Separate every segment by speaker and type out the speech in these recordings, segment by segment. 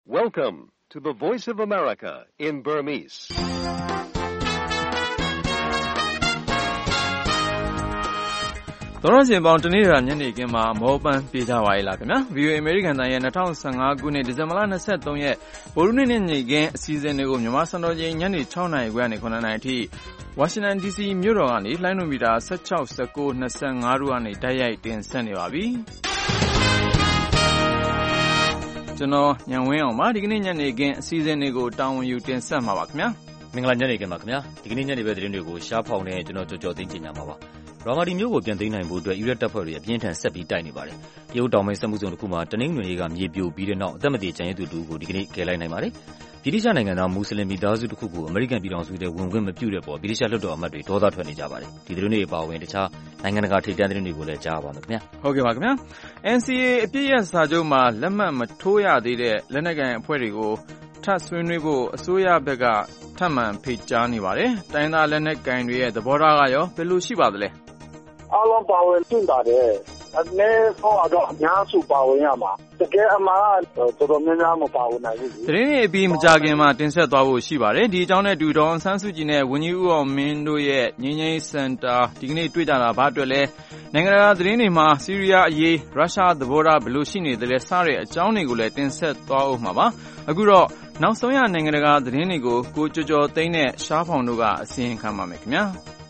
Speaker 1: Welcome to the Voice of America in Burmese.
Speaker 2: ။သောရရှင်ပေါင်းတနေ့တာညနေခင်းမှာမောပန်းပြေးကြပါရဲ့လားခင်ဗျာ VOA American တိုင်းရဲ့2015ခုနှစ်ဒီဇင်ဘာလ23ရက်ဗုဒ္ဓနေ့ညနေခင်းအစီအစဉ်တွေကိုမြန်မာစံတော်ချိန်ညနေ6နာရီခွဲကနေ9နာရီအထိ Washington DC မြို့တော်ကနေလိုင်းနိုမီတာ16 19 25တို့ကနေတိုက်ရိုက်တင်ဆက်နေပါပြီ။ကျွန်တော်ညံဝင်းအောင်ပါဒီကနေ့ညနေခင်းအစီအစဉ်တွေကိုတာဝန်ယူတင်ဆက်မှာပါခင်ဗျာ
Speaker 3: မင်္ဂလာညနေခင်းပါခင်ဗျာဒီကနေ့ညနေပဲသတင်းတွေကိုရှားဖောင်နေကျွန်တော်ကြော်သိန်းချင်ကြမှာပါရာမာဒီမျိုးကိုပြန်သိမ်းနိုင်ဖို့အတွက်ယူရက်တပ်ဖွဲ့တွေအပြင်းထန်ဆက်ပြီးတိုက်နေပါတယ်တရုတ်တောင်ပိုင်းစက်မှုဇုံတစ်ခုမှာတနင်္ဂနွေနေ့ကမြေပြိုပြီးတဲ့နောက်အသက်မသေကျန်ရစ်သူတို့ကိုဒီကနေ့ကယ်လိုက်နိုင်ပါတယ်ဗြိတိရှနိုင်ငံသားမွတ်စလင်မိသားစုတစ်ခုကိုအမေရိကန်ပြည်ထောင်စုထဲဝင်ခွင့်မပြုတဲ့ပေါ်ဗြိတိရှလွှတ်တော်အမတ်တွေဒေါသထွက်နေကြပါတယ်ဒီသတင်းတွေအပါအဝင်တခြားနိုင်ငံတကာထိပ်တန်းသတင်းတွေကိုလည်းကြားပါမယ်ခင်ဗျာ
Speaker 2: ဟုတ်ကဲ့ပါခင်ဗျာ NCA အပြည့်ရစာချုပ်မှာလက်မှတ်မထိုးရသေးတဲ့လက်နက်ကိုင်အဖွဲ့တွေကိုထပ်ဆွေးနွေးဖို့အစိုးရဘက်ကထပ်မံဖိတ်ကြားနေပါတယ်တိုင်းသားလက်နက်ကိုင်တွေရဲ့သဘောထားကရောဘယ်လိုရှိပါသလဲ
Speaker 4: အားလုံးပါဝင်တင်ပါတယ်အနေဆုံးတော့အများစုပါဝင်ရမှာတကယ်အမှားတော်တော်များများမပါဝင်နိုင်ဘူး
Speaker 2: သတင်းတွေအပြီးမကြခင်မှာတင်ဆက်သွားဖို့ရှိပါတယ်ဒီအကြောင်းနဲ့တူဒေါ်ဆန်းစုကြည်နဲ့ဝန်ကြီးဦးအောင်မင်းတို့ရဲ့ငြိမ်းချမ်းရေးစင်တာဒီကနေ့တွေ့ကြတာဘာအတွက်လဲနိုင်ငံတကာသတင်းတွေမှာဆီးရီးယားအရေးရုရှားသဘောထားဘယ်လိုရှိနေသလဲစတဲ့အကြောင်းတွေကိုလည်းတင်ဆက်သွားအောင်မှာပါအခုတော့နောက်ဆုံးရနိုင်ငံတကာသတင်းတွေကိုကိုကျော်ကျော်သိန်းနဲ့ရှားဖောင်တို့ကအစီရင်ခံပါမယ်ခင်ဗျာ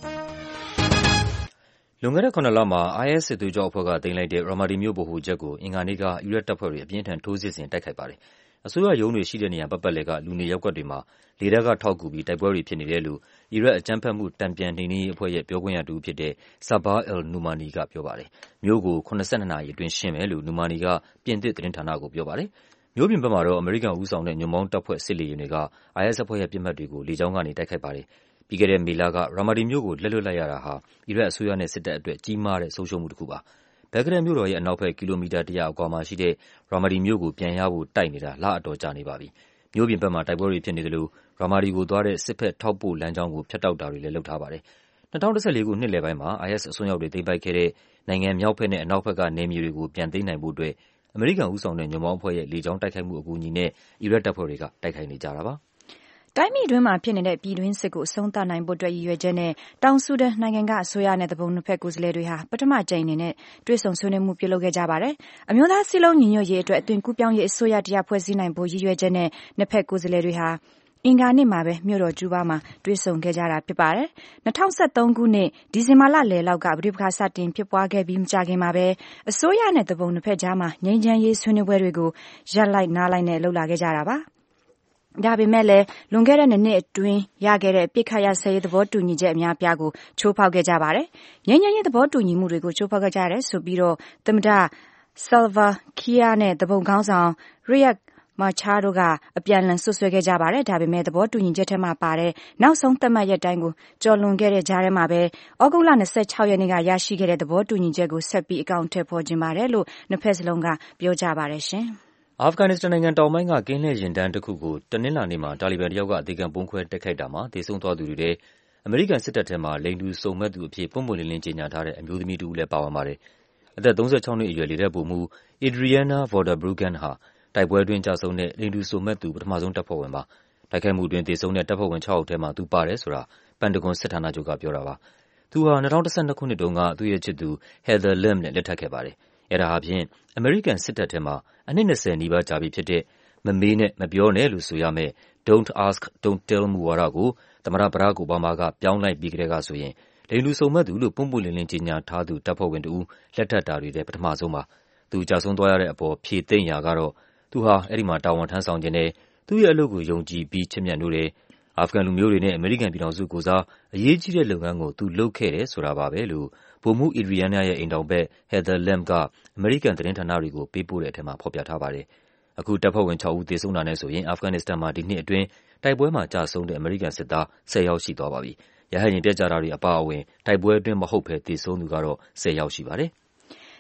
Speaker 3: လွန်ခဲ့တဲ့9လမှာ IS စစ်သွေးကြွအဖွဲ့ကသိမ်းလိုက်တဲ့ရာမာဒီမြို့ဗဟိုချက်ကိုအင်္ဂါနေ့ကယူရက်တပ်ဖွဲ့တွေအပြင်းထန်ထိုးစစ်ဆင်တိုက်ခိုက်ပါတယ်။အစိုးရရုံးတွေရှိတဲ့နေရာပတ်ပတ်လည်ကလူနေရပ်ကွက်တွေမှာလေတပ်ကထောက်ကူပြီးတိုက်ပွဲတွေဖြစ်နေတယ်လို့အီရတ်အကြမ်းဖက်မှုတန်ပြန်နှိမ်နင်းရေးအဖွဲ့ရဲ့ပြောခွင့်ရတူဖြစ်တဲ့ Sabah al-Numani ကပြောပါတယ်။မြို့ကို82နာရီအတွင်းရှင်းမယ်လို့ Numani ကပြင်သစ်သတင်းဌာနကိုပြောပါတယ်။မြို့ပြင်ဘက်မှာတော့အမေရိကန်ဦးဆောင်တဲ့ညွန့်ပေါင်းတပ်ဖွဲ့စစ်လေယာဉ်တွေက IS အဖွဲ့ရဲ့ပစ်မှတ်တွေကိုလေကြောင်းကနေတိုက်ခိုက်ပါတယ်။ပြီးခဲ့တဲ့မေလကရာမာဒီမြို့ကိုလက်လွတ်လိုက်ရတာဟာအီရတ်အစိုးရနဲ့စစ်တပ်အတွက်ကြီးမားတဲ့ဆုံးရှုံးမှုတစ်ခုပါ။ဘဂ္ဂဒက်မြို့တော်ရဲ့အနောက်ဘက်ကီလိုမီတာ100အကွာမှာရှိတဲ့ရာမာဒီမြို့ကိုပြန်ရဖို့တိုက်နေတာလအတော်ကြာနေပါပြီ။မြို့ပြင်ဘက်မှာတိုက်ပွဲတွေဖြစ်နေသလိုရာမာဒီကိုသွားတဲ့စစ်ဖက်ထောက်ပို့လမ်းကြောင်းကိုဖျက်တောက်တာတွေလည်းလုပ်ထားပါတယ်။2014ခုနှစ်လယ်ပိုင်းမှာ IS အစွန်းရောက်တွေသိမ်းပိုက်ခဲ့တဲ့နိုင်ငံမြောက်ဘက်နဲ့အနောက်ဘက်ကနေမြေတွေကိုပြန်သိမ်းနိုင်ဖို့အတွက်အမေရိကန်ဦးဆောင်တဲ့ညွန့်ပေါင်းအဖွဲ့ရဲ့လေကြောင်းတိုက်ခိုက်မှုအကူအညီနဲ့အီရတ်တပ်ဖွဲ့တွေကတိုက်ခိုက်နေကြတာပါ။
Speaker 5: တိုင်းပြည်တွင်းမှာဖြစ်နေတဲ့ပြည်တွင်းစစ်ကိုအဆုံးသတ်နိုင်ဖို့အတွက်ရည်ရွယ်ချက်နဲ့တောင်ဆူဒန်နိုင်ငံကအစိုးရနဲ့တပုံနှစ်ဖက်ကိုယ်စားလှယ်တွေဟာပထမကြိမ်အနေနဲ့တွေ့ဆုံဆွေးနွေးမှုပြုလုပ်ခဲ့ကြပါတယ်။အမျိုးသားစည်းလုံးညီညွတ်ရေးအတွက်အသွင်ကူးပြောင်းရေးအစိုးရတရားဖွဲ့စည်းနိုင်ဖို့ရည်ရွယ်ချက်နဲ့နှစ်ဖက်ကိုယ်စားလှယ်တွေဟာအင်္ဂါနေ့မှာပဲမြို့တော်ကျူးဘားမှာတွေ့ဆုံခဲ့ကြတာဖြစ်ပါတယ်။2013ခုနှစ်ဒီဇင်ဘာလလယ်လောက်ကပဋိပက္ခစတင်ဖြစ်ပွားခဲ့ပြီးမကြာခင်မှာပဲအစိုးရနဲ့တပုံနှစ်ဖက်ကြားမှာငြိမ်းချမ်းရေးဆွေးနွေးပွဲတွေကိုရပ်လိုက်နားလိုက်နဲ့လှုပ်လာခဲ့ကြတာပါ။ဒါပေမဲ့လည်းလွန်ခဲ့တဲ့နှစ်အတွင်းရခဲ့တဲ့ပြစ်ခတ်ရစဲရေးသဘောတူညီချက်အများပြားကိုချိုးဖောက်ခဲ့ကြပါတယ်။ငြိမ်းချမ်းရေးသဘောတူညီမှုတွေကိုချိုးဖောက်ခဲ့ကြတယ်ဆိုပြီးတော့သမ္မတဆယ်ဗာကီယာနဲ့တပုံခေါင်းဆောင်ရီယက်မာချာတို့ကအပြန်အလှန်ဆွဆွဲခဲ့ကြပါတယ်။ဒါပေမဲ့သဘောတူညီချက်ထဲမှာပါတဲ့နောက်ဆုံးသတ်မှတ်ရက်တိုင်းကိုကျော်လွန်ခဲ့တဲ့ကြားထဲမှာပဲဩဂုတ်လ26ရက်နေ့ကရရှိခဲ့တဲ့သဘောတူညီချက်ကိုဆက်ပြီးအကောင့်ထည့်ဖော်ခြင်းပါတယ်လို့နှစ်ဖက်စလုံးကပြောကြပါတယ်ရှင်။
Speaker 3: အာဖဂန်နစ္စတန်နိုင်ငံတောင်ပိုင်းကကင်းလှည့်ယာဉ်တန်းတစ်ခုကိုတနင်္လာနေ့မှာတာလီဘန်တယောက်ကအသေခံပုံခွဲတိုက်ခိုက်တာမှာသေဆုံးသွားသူတွေထဲအမေရိကန်စစ်တပ်ထဲမှာလိင်တူစုံမက်သူအဖြစ်ပွင့်ပွင့်လင်းလင်းကြေညာထားတဲ့အမျိုးသမီးတူလည်းပါဝင်ပါတယ်။အသက်36နှစ်အရွယ်လေတပ်ဗိုလ်မှူး Adriana Vorderbruggen ဟာတိုက်ပွဲအတွင်းကျဆုံးတဲ့လိင်တူစုံမက်သူပထမဆုံးတပ်ဖွဲ့ဝင်ပါ။တိုက်ခိုက်မှုအတွင်းသေဆုံးတဲ့တပ်ဖွဲ့ဝင်6ယောက်ထဲမှာသူပါတယ်ဆိုတာပန်တဂွန်စစ်ဌာနချုပ်ကပြောတာပါ။သူဟာ2012ခုနှစ်တုန်းကသူ့ရဲ့ချစ်သူ Heather Lim နဲ့လက်ထပ်ခဲ့ပါတယ်။အဲဒါဟာဖြင့်အမေရိကန်စစ်တပ်ထဲမှာအနှစ်20နီးပါးကြာပြီဖြစ်တဲ့မမေးနဲ့မပြောနဲ့လို့ဆိုရမယ့် Don't ask, don't tell မူဝါဒကိုသမ္မတဘရာ့ခ် အိုဘားမားကပြောင်းလိုက်ပြီးကတည်းကဆိုရင်လိင်တူစုံမက်သူလို့ပွင့်ပွင့်လင်းလင်းကြေညာထားသူတပ်ဖွဲ့ဝင်တူလက်ထပ်တာတွေထဲပထမဆုံးပါ။သူကြာဆုံးသွားရတဲ့အပေါ်ဖြေသိမ့်ရာကတော့သူဟာအဲဒီမှာတာဝန်ထမ်းဆောင်ခြင်းနဲ့သူ့ရဲ့အလုပ်ကိုယုံကြည်ပြီးချစ်မြတ်နိုးတယ်။အာဖဂန်လူမျိုးတွေနဲ့အမေရိကန်ပြည်ထောင်စုကိုစားအရေးကြီးတဲ့လုပ်ငန်းကိုသူလုပ်ခဲ့တယ်ဆိုတာပါပဲလို့ဗိုလ်မှူး Adriana ရဲ့အိမ်ထောင်ဘက် Heather Lim ကအမေရိကန်သတင်းဌာနတွေကိုပေးပို့တဲ့အထက်မှာဖော်ပြထားပါတယ်။အခုတပ်ဖွဲ့ဝင်6ဦးသေဆုံးတာနဲ့ဆိုရင်အာဖဂန်နစ္စတန်မှာဒီနှစ်အတွင်းတိုက်ပွဲမှာကျဆုံးတဲ့အမေရိကန်စစ်သား10ယောက်ရှိသွားပါပြီ။ရဟတ်ယာဉ်ပျက်ကျတာတွေအပါအဝင်တိုက်ပွဲအတွင်းမဟုတ်ဘဲသေဆုံးသူကတော့10ယောက်ရှိပါတယ်။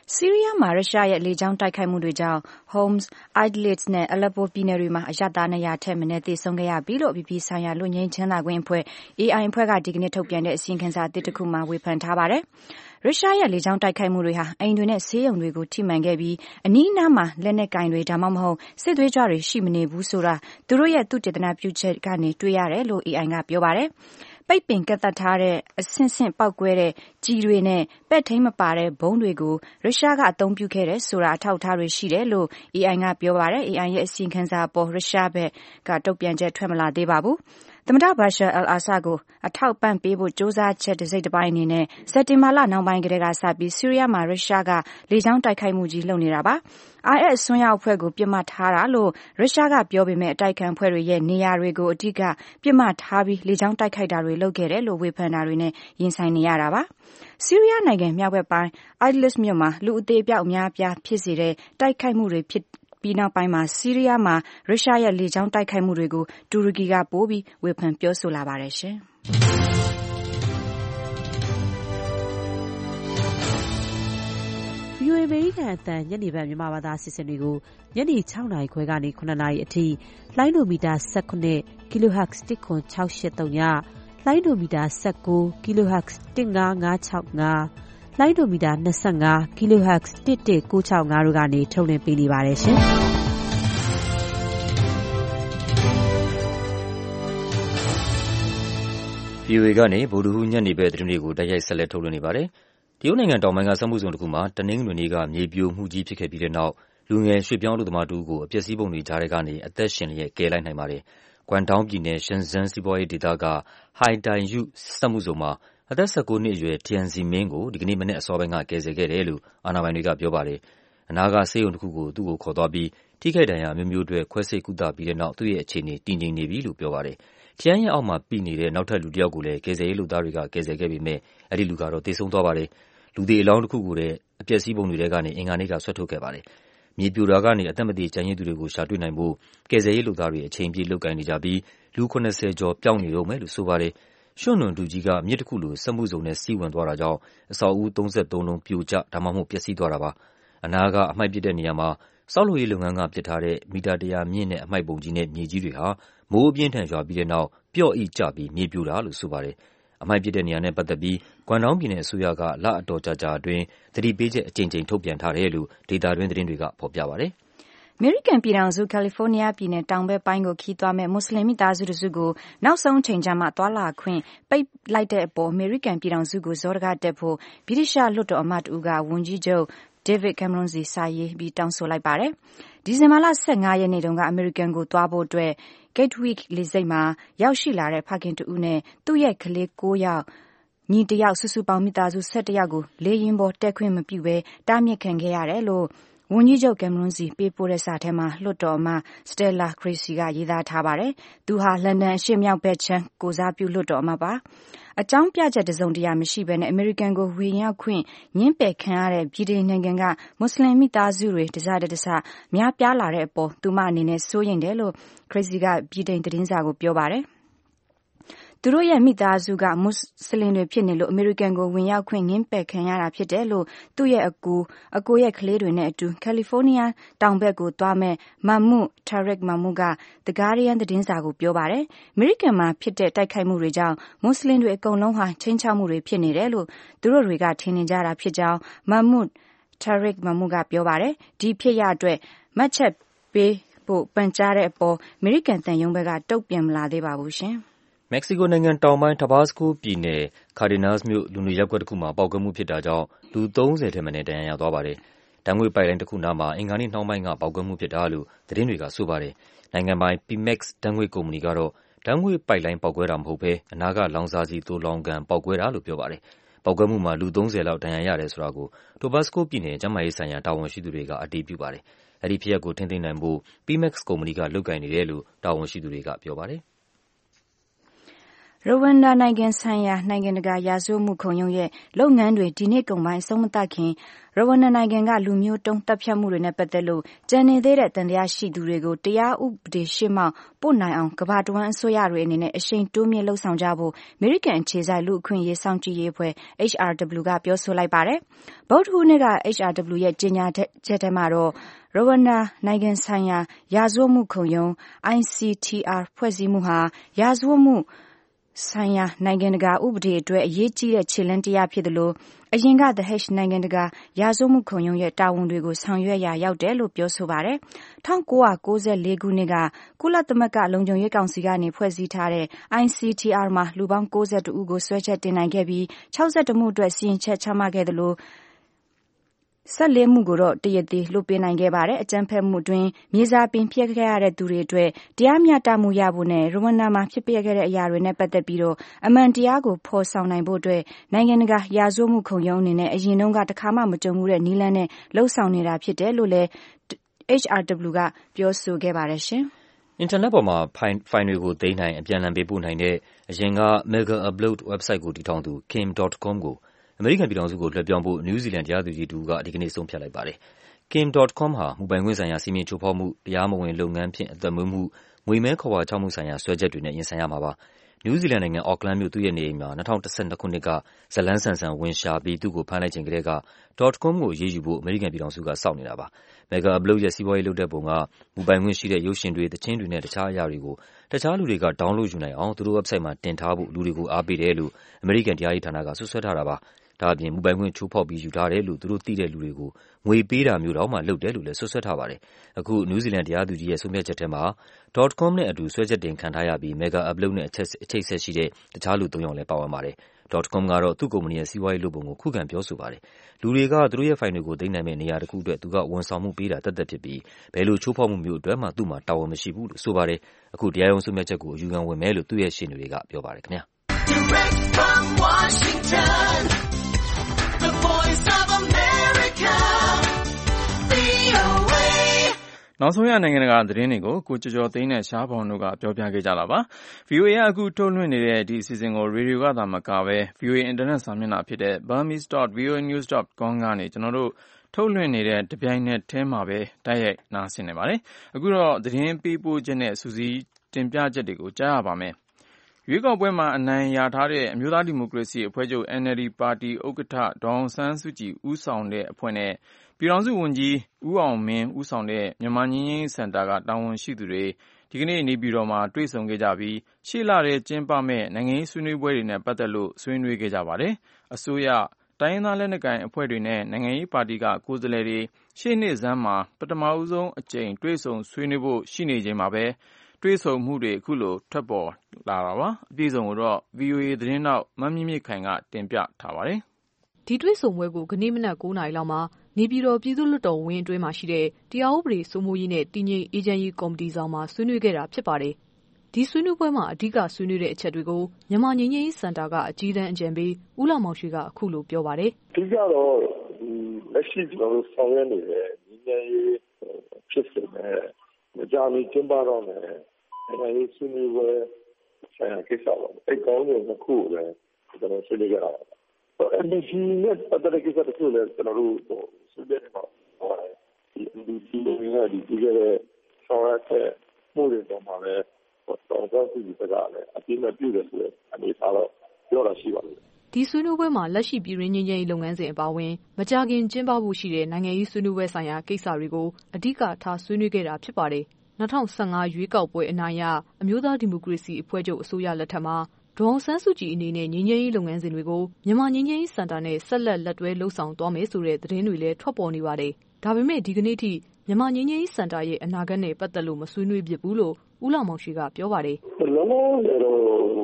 Speaker 5: ဆီးရီးယားမှာရုရှားရဲ့လေကြောင်းတိုက်ခိုက်မှုတွေကြောင့် Homs, Idlib နဲ့ Aleppo ပြည်နယ်တွေမှာအရပ်သား200ထက်မနည်းသေဆုံးခဲ့ရပြီလို့ အပြည်ပြည်ဆိုင်ရာလွတ်ငြိမ်းချမ်းသာခွင့်အဖွဲ့ AI အဖွဲ့ကဒီကနေ့ထုတ်ပြန်တဲ့အစီရင်ခံစာအသစ်တစ်ခုမှာဝေဖန်ထားပါတယ်။ရုရှားရဲ့လေကြောင်းတိုက်ခိုက်မှုတွေဟာအိမ်တွေနဲ့ဆေးရုံတွေကိုထိမှန်ခဲ့ပြီးအနီးအနားမှာလက်နက်ကင်တွေဒါမှမဟုတ်စစ်သွေးကြွတွေရှိမနေဘူးဆိုတာသူတို့ရဲ့သုတေသနပြုချက်ကနေတွေ့ရတယ်လို့ AI ကပြောပါတယ်။ပိတ်ပင်ကန့်သတ်ထားတဲ့အဆင့်ဆင့်ပောက်ကွဲတဲ့ကြီးတွေနဲ့ပဲ့ထိန်းမပါတဲ့ဘုံတွေကိုရုရှားကအသုံးပြုခဲ့တယ်ဆိုတာအထောက်အထားတွေရှိတယ်လို့ AI ကပြောပါတယ်။ AI ရဲ့အစီရင်ခံစာပေါ်ရုရှားဘက်ကတုံ့ပြန်ချက်ထွက်မလာသေးပါဘူး။သမ္မတဘာရှာအယ်လ်အာဆတ်ကိုအထောက်ပံ့ပေးဖို့စ조사ချက်တစ်စိတ်တစ်ပိုင်းအနေနဲ့စက်တင်ဘာလနောက်ပိုင်းကတည်းကစပြီးဆီးရီးယားမှာရုရှားကလေကြောင်းတိုက်ခိုက်မှုကြီးလုပ်နေတာပါ။ IS ဆွမ်းရောက်အဖွဲ့ကိုပြစ်မှတ်ထားတာလို့ရုရှားကပြောပေမဲ့အတိုက်ခံအဖွဲ့တွေရဲ့နေရာတွေကိုအဓိကပြစ်မှတ်ထားပြီးလေကြောင်းတိုက်ခိုက်တာတွေလုပ်ခဲ့တယ်လို့ဝေဖန်တာတွေနဲ့ရင်ဆိုင်နေရတာပါ။ဆီးရီးယားနိုင်ငံမြောက်ဘက်ပိုင်း Idlib မြို့မှာလူအသေးအပျောက်အများအပြားဖြစ်စေတဲ့တိုက်ခိုက်မှုတွေဖြစ်ပြီးနောက်ပိုင်းမှာဆီးရီးယားမှာရုရှားရဲ့လေကြောင်းတိုက်ခိုက်မှုတွေကိုတူရကီကပိုပြီးဝေဖန်ပြောဆိုလာပါတယ်ရှင်။
Speaker 6: VOA အမေရိကန်အသံညနေပိုင်းမြန်မာဘာသာအစီအစဉ်တွေကိုညနေ 6 နာရီခွဲကနေ 9 နာရီအထိလိုင်းဒိုမီတာ 19 kHz 10683ညလိုင်းဒိုမီတာ19 kHz 15565လိုင်းဒိုမီတာ25 kHz 11965တို့ကနေထုတ်လွှင့်ပေးနေပါတယ်ရှင်။
Speaker 3: VOA ကနေဗုဒ္ဓဟူးညနေပဲသတင်းတွေကိုတိုက်ရိုက်ဆက်လက်ထုတ်လွှင့်နေပါတယ်။တရုတ်နိုင်ငံတောင်ပိုင်းကစက်မှုဇုံတစ်ခုမှာတနင်္ဂနွေနေ့ကမြေပြိုမှုကြီးဖြစ်ခဲ့ပြီးတဲ့နောက်လူငယ်ရွှေ့ပြောင်းအလုပ်သမားတဦးကိုအပျက်စီးပုံတွေကြားထဲကနေအသက်ရှင်လျက်ကယ်လိုက်နိုင်ပါတယ်။ကွမ်တောင်းပြည်နယ်ရှင်ဇန်းစီးပွားရေးဒေသကဟိုင်တိုင်ယုစက်မှုဇုံမှာအသက်19နှစ်အရွယ်ထျန်ဇီမင်းကိုဒီကနေ့မနက်အစောပိုင်းကကယ်ဆယ်ခဲ့တယ်လို့အာဏာပိုင်တွေကပြောပါတယ်။အနားကဆေးရုံတစ်ခုကိုသူ့ကိုခေါ်သွားပြီးထိခိုက်ဒဏ်ရာအမျိုးမျိုးအတွက်ခွဲစိတ်ကုသပြီးတဲ့နောက်သူ့ရဲ့အခြေအနေတည်ငြိမ်နေပြီလို့ပြောပါတယ်။ထျန်ရဲ့အောက်မှာပိနေတဲ့နောက်ထပ်လူတစ်ယောက်ကိုလည်းကယ်ဆယ်ရေးလုပ်သားတွေကကယ်ဆယ်ခဲ့ပေမဲ့အဲဒီလူကတော့သေဆုံးသွားပါတယ်။လူသေအလောင်းတစ်ခုကိုလည်းအပျက်စီးပုံတွေထဲကနေအင်္ဂါနေ့ကဆွဲထုတ်ခဲ့ပါတယ်။မြေပြိုတာကနေအသက်မသေကျန်ရစ်သူတွေကိုရှာတွေ့နိုင်ဖို့ကယ်ဆယ်ရေးလုပ်သားတွေအချိန်ပြည့်လုပ်ကိုင်နေကြပြီးလူ70ကျော်ပျောက်နေတုန်းပဲလို့ဆိုပါတယ်။ရွှံ့နွံတူကြီးကမြစ်တစ်ခုလိုစက်မှုဇုံနဲ့စီးဝင်သွားတာကြောင့်အဆောက်အဦး33လုံးပြိုကျဒါမှမဟုတ်ပျက်စီးသွားတာပါ။အနားကအမှိုက်ပစ်တဲ့နေရာမှာဆောက်လုပ်ရေးလုပ်ငန်းကပစ်ထားတဲ့မီတာ100မြင့်တဲ့အမှိုက်ပုံကြီးနဲ့မြေကြီးတွေဟာမိုးအပြင်းထန်ရွာပြီးတဲ့နောက်ပျော့အိကျပြီးမြေပြိုတာလို့ဆိုပါတယ်။အမှိုက်ပစ်တဲ့နေရာနဲ့ပတ်သက်ပြီးကွမ်တောင်းပြည်နယ်အစိုးရကလအတော်ကြာကြာအတွင်းသတိပေးချက်အကြိမ်ကြိမ်ထုတ်ပြန်ထားတယ်လို့ဒေသတွင်းသတင်းတွေကဖော်ပြပါတယ်။
Speaker 5: အမေရိကန်ပြည်ထောင်စုကယ်လီဖိုးနီးယားပြည်နယ်တောင်ဘက်ပိုင်းကိုခီးသွားမဲ့မွတ်စလင်မိသားစုတစုကိုနောက်ဆုံးအချိန်ကျမှသွာလာခွင့်ပိတ်လိုက်တဲ့အပေါ်အမေရိကန်ပြည်ထောင်စုကိုဇော်တကားတက်ဖို့ဗြိတိရှလွှတ်တော်အမတ်တူကဝန်ကြီးချုပ်David Cameron စီစာရေးပြီးတောင်းဆိုလိုက်ပါတယ်။ဒီဇင်ဘာလ15ရက်နေ့တုန်းကအမေရိကန်ကိုသွားဖို့အတွက် Gatwick လေဆိပ်မှာရောက်ရှိလာတဲ့ဖခင်တူနဲ့သူ့ရဲ့ကလေး9ယောက်ညီ1ယောက်စုစုပေါင်းမိသားစု17ယောက်ကိုလေယာဉ်ပေါ်တက်ခွင့်မပြုဘဲတားမြစ်ခံခဲ့ရတယ်လို့ဝန်ကြီးချုပ်ကင်မရွန်စီပေးပို့တဲ့စာထဲမှာလွှတ်တော်အမတ်စတယ်လာခရစ်စီကရေးသားထားပါတယ်။သူဟာလန်ဒန်အရှေ့မြောက်ဘက်ခြမ်းကိုစားပြုလွှတ်တော်အမတ်ပါ။အကြောင်းပြချက်တစုံတရာမရှိဘဲနဲ့အမေရိကန်ကိုဝင်ရောက်ခွင့်ငြင်းပယ်ခံရတဲ့ဗြိတိန်နိုင်ငံကမွတ်စလင်မိသားစုတွေတစတစများပြားလာတဲ့အပေါ်သူမအနေနဲ့စိုးရိမ်တယ်လို့ခရစ်စီကဗြိတိန်သတင်းစာကိုပြောပါတယ်။သူတို့ရဲ့မိသားစုကမွတ်စလင်တွေဖြစ်နေလို့အမေရိကန်ကိုဝင်ရောက်ခွင့်ငြင်းပယ်ခံရတာဖြစ်တယ်လို့သူ့ရဲ့အကိုရဲ့ကလေးတွေနဲ့အတူကယ်လီဖိုးနီးယားတောင်ဘက်ကိုသွားမဲ့Mahmoud Tariq Mahmoud က The Guardian သတင်းစာကိုပြောပါတယ်။အမေရိကန်မှာဖြစ်တဲ့တိုက်ခိုက်မှုတွေကြောင့်မွတ်စလင်တွေအကုန်လုံးဟာချိန်ချောက်မှုတွေဖြစ်နေတယ်လို့သူတို့တွေကထင်နေကြတာဖြစ်ကြောင်းMahmoud Tariq Mahmoud ကပြောပါတယ်။ဒီဖြစ်ရအတွက်မှတ်ချက်ပေးဖို့ပန်ကြားတဲ့အပေါ်အမေရိကန်သံရုံးဘက်ကတုံ့ပြန်မလာသေးပါဘူးရှင်။
Speaker 3: မက္ကဆီကိုနိုင်ငံတောင်ပိုင်းတဘာစကိုပြည်နယ်ကာဒီနားစ်မြို့လူနေရပ်ကွက်တစ်ခုမှာပေါက်ကွဲမှုဖြစ်တာကြောင့်လူ30ထက်မနည်းဒဏ်ရာရသွားပါတယ်။ဓာတ်ငွေ့ပိုက်လိုင်းတစ်ခုနားမှာအင်္ဂါနေ့နှောင်းပိုင်းကပေါက်ကွဲမှုဖြစ်တာလို့သတင်းတွေကဆိုပါတယ်။နိုင်ငံပိုင် Pemex ဓာတ်ငွေ့ကုမ္ပဏီကတော့ဓာတ်ငွေ့ပိုက်လိုင်းပေါက်ကွဲတာမဟုတ်ဘဲအနားကလောင်စာဆီသိုလှောင်ကန်ပေါက်ကွဲတာလို့ပြောပါတယ်။ပေါက်ကွဲမှုမှာလူ30လောက်ဒဏ်ရာရတယ်ဆိုတာကိုတိုဘတ်စကိုပြည်နယ်ကျန်းမာရေးဆိုင်ရာတာဝန်ရှိသူတွေကအတည်ပြုပါတယ်။အဲဒီဖြစ်ရပ်ကိုထိန်းသိမ်းနိုင်ဖို့ Pemex ကုမ္ပဏီကလုပ်ကိုင်နေတယ်လို့တာဝန်ရှိသူတွေကပြောပါတယ်။
Speaker 5: ရဝမ်ဒါနိုင်ငံဆိုင်ရာနိုင်ငံတကာရာဇဝတ်မှုခုံရုံးရဲ့လုပ်ငန်းတွေဒီနေ့ကုန်ပိုင်းအဆုံးမသတ်ခင်ရဝမ်ဒါနိုင်ငံကလူမျိုးတုံးတပ်ဖြတ်မှုတွေနဲ့ပတ်သက်လို့ကြံနေသေးတဲ့တန်တရားရှိသူတွေကိုတရားဥပဒေရှေ့မှောက်ပို့နိုင်အောင်ကမ္ဘာတဝန်းအစိုးရတွေအနေနဲ့အရှိန်တိုးမြင့်လှုံ့ဆော်ကြဖို့အမေရိကန်အခြေစိုက်လူ့အခွင့်အရေးစောင့်ကြည့်ရေးအဖွဲ့ HRW ကပြောဆိုလိုက်ပါတယ်။ဗုဒ္ဓဟူးနေ့က HRW ရဲ့ကြေညာချက်ထဲမှာတော့ရဝမ်ဒါနိုင်ငံဆိုင်ရာရာဇဝတ်မှုခုံရုံး ICTR ဖွဲ့စည်းမှုဟာရာဇဝတ်မှုဆိုင်ရာနိုင်ငံတကာဥပဒေအတွက်အရေးကြီးတဲ့ခြေလှမ်းတရားဖြစ်သလိုအရင်က The Hague နိုင်ငံတကာရာဇဝတ်မှုခုံရုံးရဲ့တာဝန်တွေကိုဆောင်ရွက်ရာရောက်တယ်လို့ပြောဆိုပါတယ်။1994ခုနှစ်ကကုလသမဂ္ဂလုံခြုံရေးကောင်စီကနေဖွဲ့စည်းထားတဲ့ ICTR မှာလူပေါင်း92ဦးကိုစွဲချက်တင်နိုင်ခဲ့ပြီး62မှုအတွက်စီရင်ချက်ချမှတ်ခဲ့သလို14မှုကိုတော့တရက်သေးလွှတ်ပေးနိုင်ခဲ့ပါတယ်။အကြမ်းဖက်မှုအတွင်းမြေစာပင်ဖျက်ခဲ့ရတဲ့သူတွေအတွက်တရားမျှတမှုရဖို့နဲ့ရဝမ်ဒါမှာဖြစ်ပျက်ခဲ့တဲ့အရာတွေနဲ့ပတ်သက်ပြီးတော့အမှန်တရားကိုဖော်ဆောင်နိုင်ဖို့အတွက်နိုင်ငံတကာရာဇဝတ်မှုခုံရုံးအနေနဲ့အရင်တုန်းကတခါမှမကြုံဘူးတဲ့နည်းလမ်းနဲ့လှုံ့ဆော်နေတာဖြစ်တယ်လို့လည်း HRW ကပြောဆိုခဲ့ပါတယ်ရှင်
Speaker 3: ။အင်တာနက်ပေါ်မှာဖိုင်တွေကိုသိမ်းနိုင်အပြန်အလှန်ပေးပို့နိုင်တဲ့အရင်က Mega Upload website ကိုတည်ထောင်သူ Kim.com ကိုအမေရိကန်ပြည်ထောင်စုကိုလွှဲပြောင်းဖို့နယူးဇီလန်တရားသူကြီးတဦးကဒီကနေ့ဆုံးဖြတ်လိုက်ပါတယ်။ Kim.com ဟာမူပိုင်ခွင့်ဆိုင်ရာစီမံချိုးဖောက်မှု၊တရားမဝင်လုပ်ငန်းဖြင့်အသက်မွေးမှု၊ငွေမဲခဝါချမှုဆိုင်ရာစွဲချက်တွေနဲ့ရင်ဆိုင်ရမှာပါ။နယူးဇီလန်နိုင်ငံအော့ကလန်းမြို့သူ့ရဲ့နေအိမ်မှာ2012ခုနှစ်ကဇတ်လန်းဆန်ဆန်ဝင်ရှာပြီးသူ့ကိုဖမ်းလိုက်ချိန်ကတည်းက .com ကိုအရေးယူဖို့အမေရိကန်ပြည်ထောင်စုကစောင့်နေတာပါ။ Mega Upload ရဲ့စီးပွားရေးလုပ်တဲ့ပုံကမူပိုင်ခွင့်ရှိတဲ့ရုပ်ရှင်တွေ၊သီချင်းတွေနဲ့တခြားအရာတွေကိုတခြားလူတွေက download ယူနိုင်အောင်သူတို့ website မှာတင်ထားဖို့လူတွေကိုအားပေးတယ်လို့အမေရိကန်တရားရေးဌာနကစွပ်စွဲထားတာပါ။ဒါ့အပြင်မူပိုင်ခွင့်ချိုးဖောက်ပြီးယူထားတယ်လို့သူတို့သိတဲ့လူတွေကိုငွေပေးတာမျိုးတောင်မှလုပ်တယ်လို့လည်းစွပ်စွဲထားပါတယ်။အခုနယူးဇီလန်တရားသူကြီးရဲ့ဆုံးဖြတ်ချက်ထဲမှာ .com နဲ့အတူစွဲချက်တင်ခံထားရပြီး Mega Upload နဲ့အချိတ်အဆက်ရှိတဲ့တခြားလူ3ယောက်လည်းပါဝင်ပါတယ်။ .com ကတော့သူ့ကုမ္ပဏီရဲ့စီးပွားရေးလုပ်ပုံကိုခုခံပြောဆိုပါတယ်။လူတွေကသူတို့ရဲ့ဖိုင်တွေကိုသိမ်းနိုင်မယ့်နေရာတခုအတွက်သူကဝန်ဆောင်မှုပေးတာသက်သက်ဖြစ်ပြီးဘယ်လိုချိုးဖောက်မှုမျိုးအတွက်မှသူ့မှာတာဝန်မရှိဘူးလို့ဆိုပါတယ်။အခုတရားရုံးဆုံးဖြတ်ချက်ကိုအယူခံဝင်မယ်လို့သူ့ရဲ့ရှေ့နေတွေကပြောပါတယ်ခင်ဗျာ။ Direct from Washington The Voice of America VOA
Speaker 2: နောက်ဆုံးရနိုင်ငံတကာသတင်းတွေကိုကိုကျော်ကျော်သိန်းနဲ့ရှားဖောင်တို့ကပြောပြခဲ့ကြတာပါ။ VOA ကအခုထုတ်လွှင့်နေတဲ့ဒီအစီအစဉ်ကိုရေဒီယိုကသာမကပဲ VOA အင်တာနက်စာမျက်နှာဖြစ်တဲ့ burmese.voanews.com ကနေကျွန်တော်တို့ထုတ်လွှင့်နေတဲ့တပြိုင်နက်တည်းမှာပဲတိုက်ရိုက်နားဆင်နေပါတယ်။အခုတော့သတင်းပေးပို့ချက်နဲ့စူးစီးတင်ပြချက်တွေကိုကြားရပါမယ်။ရွေးကောက်ပွဲမှာအနိုင်ရထားတဲ့အမျိုးသားဒီမိုကရေစီအဖွဲ့ချုပ် NLD ပါတီဥက္ကဋ္ဌဒေါ်အောင်ဆန်းစုကြည်ဦးဆောင်တဲ့အဖွဲ့နဲ့ပြည်ထောင်စုဝန်ကြီးဦးအောင်မင်းဦးဆောင်တဲ့မြန်မာငြိမ်းချမ်းရေးစင်တာကတာဝန်ရှိသူတွေဒီကနေ့နေပြည်တော်မှာတွေ့ဆုံခဲ့ကြပြီးရှေ့လထဲကျင်းပမယ့်နိုင်ငံရေးဆွေးနွေးပွဲတွေနဲ့ပတ်သက်လို့ဆွေးနွေးခဲ့ကြပါတယ်။အစိုးရတိုင်းရင်းသားလက်နက်ကိုင်အဖွဲ့တွေနဲ့နိုင်ငံရေးပါတီကကိုယ်စားလှယ်တွေရှေ့နှစ်ဆန်းမှာပထမဆုံးအကြိမ်တွေ့ဆုံဆွေးနွေးဖို့ရှိနေချိန်မှာပဲတွေ့ဆုံမှုတွေအခုလိုထွက်ပေါ်လာတာပါ။အပြည့်အစုံကိုတော့ VOA သတင်းထောက်မမြင့်မြင့်ခိုင်ကတင်ပြထားပါတယ်
Speaker 7: ။ဒီတွေ့ဆုံပွဲကိုကနေ့မနက်9:00 နာရီလောက်မှာနေပြည်တော်ပြည်သူ့လွှတ်တော်ဝင်းအတွင်းမှာရှိတဲ့တရားဥပဒေစိုးမိုးရေးနဲ့တည်ငြိမ်အေးချမ်းရေးကော်မတီဆောင်မှာဆွေးနွေးခဲ့တာဖြစ်ပါတယ်။ဒီဆွေးနွေးပွဲမှာအဓိကဆွေးနွေးတဲ့အချက်တွေကိုမြန်မာငြိမ်းချမ်းရေးစင်တာကအကြီးတန်းအကြံပေးဦးလှမောင်ရွှေကအခုလိုပြောပါတယ်
Speaker 4: ။အဓိကတော့လက်ရှိကျွန်တော်တို့ဆောင်ရွက်နေတဲ့ငြိမ်းချမ်းရေးဖြစ်စဉ်နဲ့မကြာမီကျင်းပတော့မယ်နိုင်ငံရေးဆွေးနွေးပွဲဆိုင်ရာကိစ္စပါ။အဲ့ကောင်းတဲ့တစ်ခုကိုလည်းကျွန်တော်ဆွေးနွေးကြတာပါ။ NDC နဲ့ပတ်သက်တဲ့ကိစ္စတစ်ခုလည်းကျွန်တော်တို့ဆွေးနွေးနေပါဒီ NDC ကဒီကြည့်ရတဲ့ဆောင်ရွက်တဲ့မှုတွေပေါ်မှာလည်းတော့တော့ဒီကလည်းအပြည့်မဲ့ပြည့်တယ်ဆိုတဲ့အနေအထားတော့ပြောတာရှိပါလိမ့်မယ်
Speaker 7: ။ဒီဆွေးနွေးပွဲမှာလက်ရှိပြည်တွင်းငြိမ်းချမ်းရေးလုပ်ငန်းစဉ်အပါအဝင်မကြာခင်ကျင်းပဖို့ရှိတဲ့နိုင်ငံရေးဆွေးနွေးပွဲဆိုင်ရာကိစ္စတွေကိုအဓိကထားဆွေးနွေးခဲ့တာဖြစ်ပါတယ်။2015ရွေးကောက်ပွဲအနိုင်ရအမျိုးသားဒီမိုကရေစီအဖွဲ့ချုပ်အစိုးရလက်ထက်မှာဒေါ်အောင်ဆန်းစုကြည်အနေနဲ့ငြိမ်းချမ်းရေးလုပ်ငန်းစဉ်တွေကိုမြန်မာငြိမ်းချမ်းရေးစင်တာနဲ့ဆက်လက်လက်တွဲလှုပ်ဆောင်သွားမယ်ဆိုတဲ့သတင်းတွေလည်းထွက်ပေါ်နေပါတယ်။ဒါပေမဲ့ဒီကနေ့ထိမြန်မာငြိမ်းချမ်းရေးစင်တာရဲ့အနာဂတ်နဲ့ပတ်သက်လို့မဆွေးနွေးဖြစ်ဘူးလို့ဦးလှမောင်ရွှေကပြောပါတယ်
Speaker 4: ။လောလောဆယ်တော့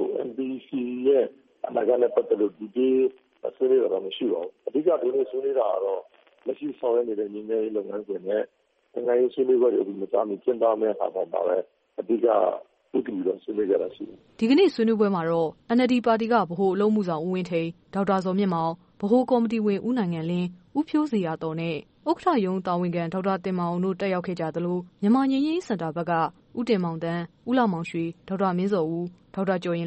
Speaker 4: NDC ရဲ့အနာဂတ်နဲ့ပတ်သက်လို့ဒီဆွေးနွေးတာတော့မရှိပါဘူး။အဓိကဒီနေ့ဆွေးနွေးတာကတော့လက်ရှိဆောင်ရွက်နေတဲ့ငြိမ်းချမ်းရေးလုပ်ငန်းစဉ်နဲ့နိုင်ငံရေးဆွေးနွေးပွဲတွေမကြာမီကျင်းပမယ့်အခါမှာပဲအဓိကဥတီတော့ဆွေးနွေးကြတာရှိတယ်
Speaker 7: ။ဒီကနေ့ဆွေးနွေးပွဲမှာတော့ NLD ပါတီကဗဟိုအလုပ်မှုဆောင်ဦးဝင်းထိန်၊ဒေါက်တာဇော်မြင့်မောင်၊ဗဟိုကော်မတီဝင်ဦးနိုင်ငံလင်း၊ဦးဖြိုးဇေယျာသော်နဲ့ဥက္ကဋ္ဌရုံးတာဝန်ခံဒေါက်တာတင်မောင်အောင်တို့တက်ရောက်ခဲ့ကြသလိုမြန်မာငြိမ်းချမ်းရေးစင်တာဘက်ကဦးတင်မောင်တန်း၊ဦးလှမောင်ရွှေ၊ဒေါက်တာမင်းဇော်ဦး၊ဒေါက်တာကျော်ရင်လှိုင်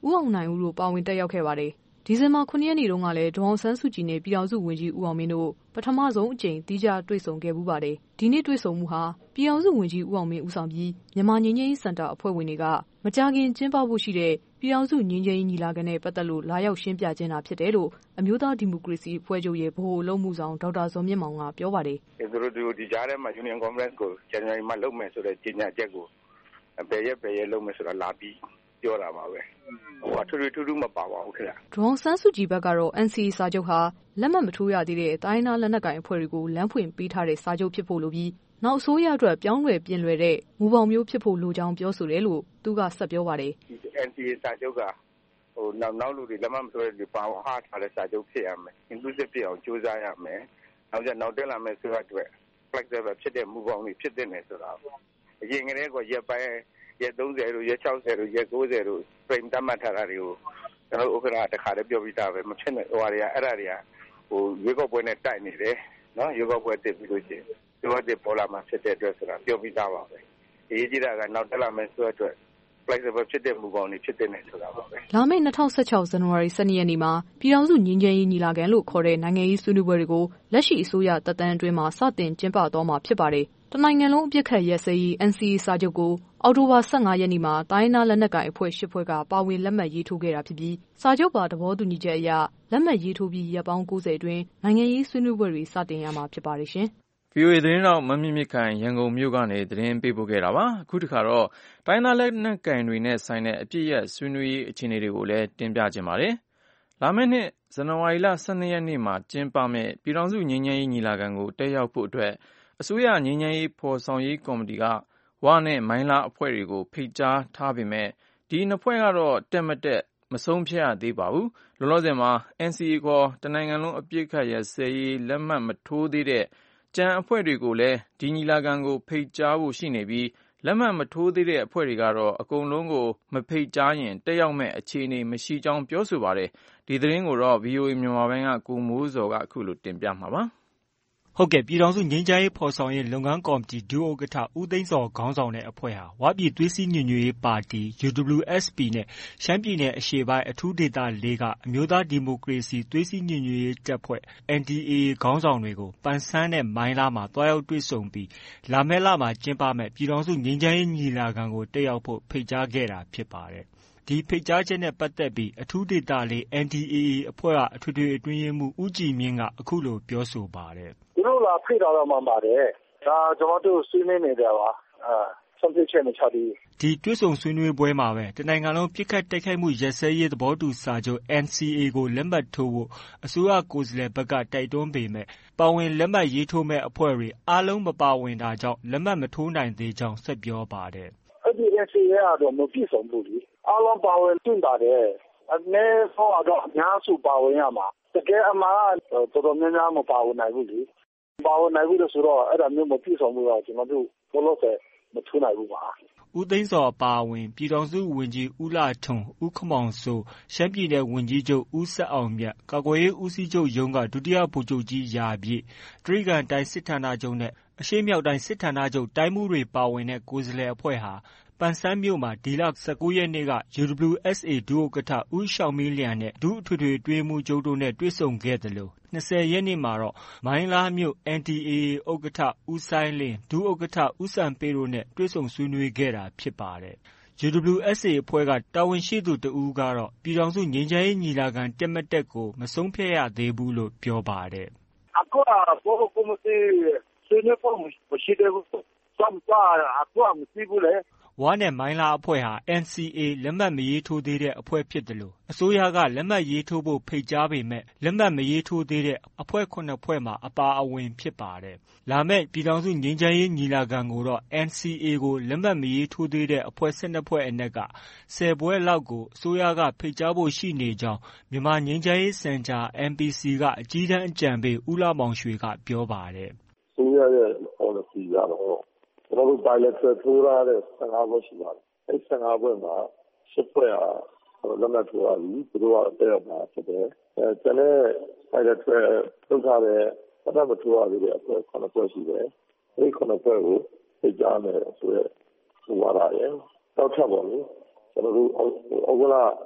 Speaker 7: ဦးအောင်နိုင်ဦးတို့ပါဝင်တက်ရောက်ခဲ့ပါတယ်။ဒီဇင်ဘာ 9 ရက်နေ့တုန်းကလည်းဒေါ်အောင်ဆန်းစုကြည်နဲ့ပြည်ထောင်စုဝန်ကြီးဦးအောင်မင်းတို့ပထမဆုံးအကြိမ်သီးခြားတွေ့ဆုံခဲ့ပူးပါတယ်။ဒီနေ့တွေ့ဆုံမှုဟာပြည်ထောင်စုဝန်ကြီးဦးအောင်မင်းဦးဆောင်ပြီးမြန်မာငြိမ်းချမ်းရေးစင်တာအဖွဲ့ဝင်တွေကမကြာခင်ကျင်းပဖို့ရှိတဲ့ပြည်ထောင်စုငြိမ်းချမ်းရေးညီလာခံနဲ့ပတ်သက်လို့လာရောက်ရှင်းပြခြင်းတာဖြစ်တယ်လို့အမျိုးသားဒီမိုကရေစီအဖွဲ့ချုပ်ရဲ့ဗဟိုအလုပ်မှုဆောင်ဒေါက်တာဇော်မြင့်မောင်ကပြောပါတယ်
Speaker 8: ။သူတို့ဒီကြားထဲမှာ Union Conference ကို January မှာလုပ်မယ်ဆိုတဲ့ကြေညာချက်ကိုဘယ်ရက်လုပ်မယ်ဆိုတာလာပြီးပြောတာပါပဲ။ထူးထူးမပါပါဘူးခင်ဗျ
Speaker 7: ။ဒေါ်အောင်ဆန်းစုကြည်ဘက်ကတော့ NCA စာချုပ်ဟာလက်မှတ်မထိုးရသေးတဲ့တိုင်းသားလက်နက်ကိုင်အဖွဲ့တွေကိုလမ်းဖွင့်ပေးထားတဲ့စာချုပ်ဖြစ်ဖို့လိုပြီးနောက်အစိုးရအတွက်ပြောင်းလဲပြင်လွယ်တဲ့မူပေါင်းမျိုးဖြစ်ဖို့လိုကြောင်းပြောဆိုတယ်လို့သူကဆက်ပြောပါတယ်
Speaker 8: ။ NCA စာချုပ်ကနောက်လူတွေလက်မှတ်မထိုးတဲ့လူပါအောင်အားထားတဲ့စာချုပ်ဖြစ်ရမယ်။ inclusive ဖြစ်အောင်ကြိုးစားရမယ်။နောက်တက်လာမယ့်ဆိုတဲ့အတွက် flexible ဖြစ်တဲ့မူပေါင်းတွေဖြစ်တဲ့နယ်ဆိုတာအရင်ကတည်းကရက်ပိုင်းရက်30တို့ရက်60တို့ရက်90တို့ frame တတ်မှတ်ထားတာတွေကိုကျွန်တော်ဥက္ကဋ္ဌတခါတည်းပြောပြီးသားပဲမဖြစ်နဲ့အဲ့ဒါတွေကရွေးကောက်ပွဲနဲ့တိုက်နေတယ်နော်ရွေးကောက်ပွဲတက်ပြီးလို့ချင်းဒီဝတ်တွေပေါ်လာမှဖြစ်တဲ့အတွက်ဆိုတာပြောပြီးသားပါပဲအရေးကြီးတာကနောက်တက်လာမယ့်ဆိုအတွက် flexible ဖြစ်တဲ့မူပေါင်းတွေဖြစ်တဲ့နယ်ဆိုတာပါပဲ
Speaker 7: လာမယ့်2016ဇန်နဝါရီ12ရက်နေ့မှာပြည်ထောင်စုငြိမ်းချမ်းရေးညီလာခံလို့ခေါ်တဲ့နိုင်ငံရေးဆွေးနွေးပွဲတွေကိုလက်ရှိအစိုးရတပ်တန်းအတွင်းမှာစတင်ကျင်းပသွားမှာဖြစ်ပါတယ်တနိုင်ငံလုံးအပြစ်ခတ်ရက်စဲရေး NCA စာချုပ်ကိုအောက်တိုဘာ15ရက်နေ့မှာတိုင်းသားလက်နက်ကိုင်အဖွဲ့10ဖွဲ့ကပါဝင်လက်မှတ်ရေးထိုးခဲ့တာဖြစ်ပြီးစာချုပ်ပါသဘောတူညီချက်အရလက်မှတ်ရေးထိုးပြီးရက်ပေါင်း90အတွင်းနိုင်ငံရေးဆွေးနွေးပွဲတွေစတင်ရမှာဖြစ်ပါတယ်ရှင်
Speaker 2: ။ VOA သတင်းတောက်မမြင့်မြင့်ခိုင်ရန်ကုန်မြို့ကနေသတင်းပေးပို့ခဲ့တာပါ။အခုတခါတော့တိုင်းသားလက်နက်ကိုင်တွေနဲ့ဆိုင်တဲ့အပြစ်ရက်ဆွေးနွေးရေးအခြေအနေတွေကိုလည်းတင်ပြခြင်းပါတယ်။လာမယ့်နှစ်ဇန်နဝါရီလ12ရက်နေ့မှာကျင်းပမယ့်ပြည်ထောင်စုငြိမ်းချမ်းရေးညီလာခံကိုတက်ရောက်ဖို့အတွက်အစိုးရငြိမ်းချမ်းရေးဖော်ဆောင်ရေးကော်မတီကဝနဲ့မိုင်းလားအဖွဲ့တွေကိုဖိတ်ကြားထားပေမဲ့ဒီနှစ်ဖွဲ့ကတော့တက်မတက်မဆုံးဖြတ်ရသေးပါဘူး။လောလောဆယ်မှာ NCA ခေါ်တနိုင်ငံလုံးအပြစ်ခတ်ရပ်စဲရေးလက်မှတ်မထိုးသေးတဲ့ကျန်အဖွဲ့တွေကိုလည်းဒီညီလာခံကိုဖိတ်ကြားဖို့ရှိနေပြီးလက်မှတ်မထိုးသေးတဲ့အဖွဲ့တွေကတော့အကုန်လုံးကိုမဖိတ်ကြားရင်တက်ရောက်မဲ့အခြေအနေမရှိကြောင်းပြောဆိုပါတယ်။ဒီသတင်းကိုတော့ VOA မြန်မာပိုင်းကကိုမိုးဇော်ကအခုလိုတင်ပြမှာပါ။
Speaker 9: ဟုတ်ကဲ့ပြည်ထောင်စုငြိမ်းချမ်းရေးဖော်ဆောင်ရေးလုပ်ငန်းကော်မတီဒုဥက္ကဋ္ဌဦးသိန်းစောခေါင်းဆောင်တဲ့အဖွဲ့ဟာဝပြည်သွေးစည်းညီညွတ်ရေးပါတီ UWSP နဲ့ရှမ်းပြည်နယ်အရှေ့ပိုင်းအထူးဒေသ၄ကအမျိုးသားဒီမိုကရေစီသွေးစည်းညီညွတ်ရေးတပ်ဖွဲ့ NDAA ခေါင်းဆောင်တွေကိုပန်ဆန်းနဲ့မိုင်းလားမှာတွားရောက်တွေ့ဆုံပြီးလာမယ့်လမှာကျင်းပမယ့်ပြည်ထောင်စုငြိမ်းချမ်းရေးညီလာခံကိုတက်ရောက်ဖို့ဖိတ်ကြားခဲ့တာဖြစ်ပါတယ်။ဒီဖိတ်ကြားချက်နဲ့ပတ်သက်ပြီးအထူးဒေသ၄ NDAA အဖွဲ့ကအထွေထွေအတွင်းရေးမှူးဦးကြည်မြင့်ကအခုလိုပြောဆိုပါတယ်
Speaker 4: ။သူတို့လာဖိတ်တာတော့မှန်ပါတယ်။ဒါကျွန်တော်တို့ဆွေးနွေးနေကြပါ။ဆုံးဖြတ်ချက်မချသေးဘူး
Speaker 9: ။ဒီတွေ့ဆုံဆွေးနွေးပွဲမှာပဲတနိုင်ငံလုံးပစ်ခတ်တိုက်ခိုက်မှုရပ်စဲရေးသဘောတူစာချုပ် NCA ကိုလက်မှတ်ထိုးဖို့အစိုးရကိုယ်စားလှယ်ဘက်ကတိုက်တွန်းပေမဲ့ပါဝင်လက်မှတ်ရေးထိုးမဲ့အဖွဲ့တွေအားလုံးမပါဝင်တာကြောင့်လက်မှတ်မထိုးနိုင်သေးကြောင်းဆက်ပြောပါတယ်
Speaker 4: ။အဲ့ဒီ NCA ကတော့မပြည့်စုံဘူးလေ။အားလုံးပါဝင်တင်ပါတယ်။အနည်းဆုံးတော့အများစုပါဝင်ရမှာ။တကယ်အမှန်ကတော်တော်များများမပါဝင်နိုင်ဘူးလေ။ပါဝင်နိုင်ဘူးလို့ဆိုတော့အဲ့ဒါမျိုးမပြည့်စုံဘူးတော့ကျွန်တော်တို့ဘောလုံးဆက်မထိုးနိုင်ဘူးပါ
Speaker 9: ဦးသိန်းစောအပါအဝင်ပြည်ထောင်စုဝန်ကြီးဦးလှထွန်းဦးခမောင်စိုးရှမ်းပြည်နယ်ဝန်ကြီးချုပ်ဦးဆက်အောင်မြတ်ကာကွယ်ရေးဦးစီးချုပ်ရုံးကဒုတိယဗိုလ်ချုပ်ကြီးရာပြည့်တြိဂံတိုင်းစစ်ဌာနချုပ်နဲ့အရှေ့မြောက်တိုင်းစစ်ဌာနချုပ်တိုင်းမှုတွေပါဝင်တဲ့ကိုယ်စားလှယ်အဖွဲ့ဟာပန်ဆန်းမြို့မှာဒီလ19ရက်နေ့က UWSA ဒုဥက္ကဋ္ဌဦးရှောင်မင်းလျံနဲ့ဒုအထွေထွေအတွင်းရေးမှူးချုပ်တို့နဲ့တွေ့ဆုံခဲ့သလို20ရက်နေ့မှာတော့မိုင်းလားမြို့ NDAA ဥက္ကဋ္ဌဦးစိုင်းလင်းဒုဥက္ကဋ္ဌဦးစံပေးတို့နဲ့တွေ့ဆုံဆွေးနွေးခဲ့တာဖြစ်ပါတယ်။ UWSA အဖွဲ့ကတာဝန်ရှိသူတဦးကတော့ပြည်ထောင်စုငြိမ်းချမ်းရေးညီလာခံတက်မတက်ကိုမဆုံးဖြတ်ရသေးဘူးလို့ပြောပါတယ်
Speaker 4: ။အခုကဘောကောမတီဆွေးနွေးဖို့မရှိသေးဘူး။စမ်းပါအခုမရှိဘူးလေ
Speaker 9: ဝါနဲ့မိုင်းလားအဖွဲ့ဟာ NCA လက်မှတ်မရေးထိုးသေးတဲ့အဖွဲ့ဖြစ်တယ်လို့အစိုးရကလက်မှတ်ရေးထိုးဖို့ဖိတ်ကြားပေမဲ့လက်မှတ်မရေးထိုးသေးတဲ့အဖွဲ့9ဖွဲ့မှာအပါအဝင်ဖြစ်ပါတယ်။လာမယ့်ပြည်ထောင်စုငြိမ်းချမ်းရေးညီလာခံကိုတော့ NCA ကိုလက်မှတ်မရေးထိုးသေးတဲ့အဖွဲ့12ဖွဲ့အနက်က10ဖွဲ့လောက်ကိုအစိုးရကဖိတ်ကြားဖို့ရှိနေကြောင်းမြန်မာငြိမ်းချမ်းရေးစင်တာ MPC ကအကြီးတန်းအကြံပေးဦးလှမောင်ရွှေကပြောပါတယ်
Speaker 4: ။အစိုးရရဲ့ policy ကတော့ကျွန်တော်တို့ bilateral ထိုးထားတဲ့15ဘွဲ့ရှိပါတယ်။အဲ့15ဘွဲ့မှာ10ဘွဲ့ဟာလက်မှတ်ထိုးရပြီ။သူတို့ကတက်ရောက်မှာဖြစ်တယ်။ကျန်တဲ့ bilateral ထုတ်ထားတဲ့လက်မှတ်မထိုးရသေးတဲ့အဖွဲ့9ဘွဲ့ရှိတယ်။အဲ့9ဘွဲ့ကိုဖိတ်ကြားမယ်ဆိုတဲ့ဟိုဝါဒရယ်။တောက်ထပ်ပါလို့ကျွန်တော်တို့ဩဂုတ်လ